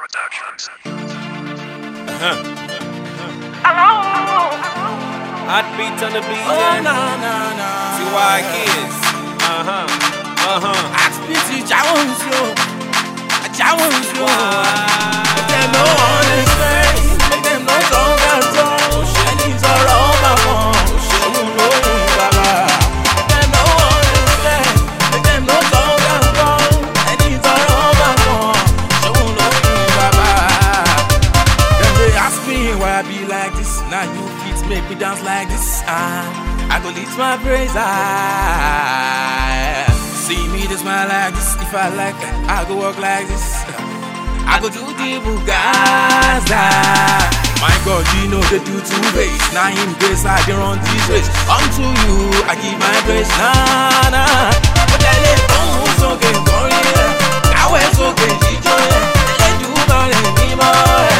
Productions. Hot beats on the beat, Oh, yeah. nah. See why kids. Explicit, I want you. Make them no understand, make them no talk at all. And it's all over for Baba. Make them no understand, make them no talk at all. And it's all over for Baba. Then they ask me why I be like this. Now you fit make me dance like this. I go lift my praise. See me to smile like this. If I like it, I go walk like this. I go do the Bugaza. My God, you know they do two ways. Now in grace, I can run this race. Unto you, I give my praise. Nah. But I let go, so get going. Now it's okay, she join. Let you burn me more.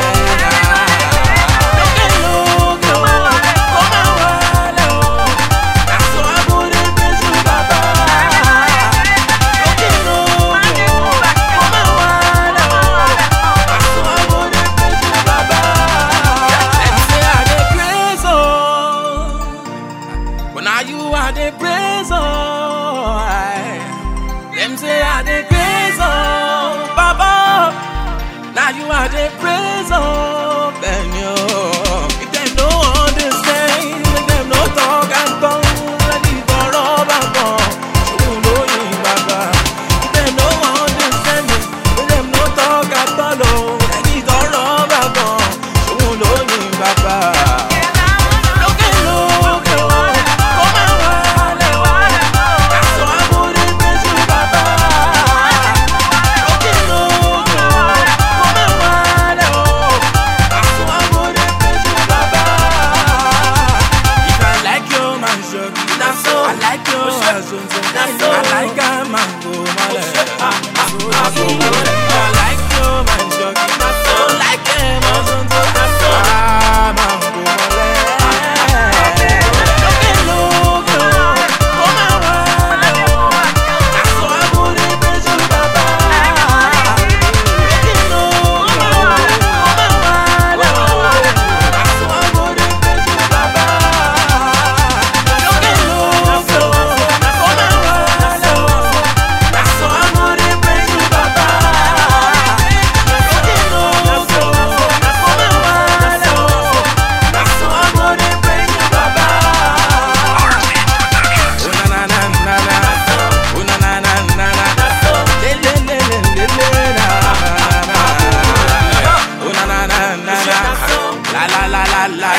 Them say I dey praise oh, Baba. Now you are the praise oh, then you. If them no understand, make them no talk and talk. Let it go rubber ball. You know you Baba. If them no understand, make them no talk and talk. Let it go rubber ball. You know you Baba. La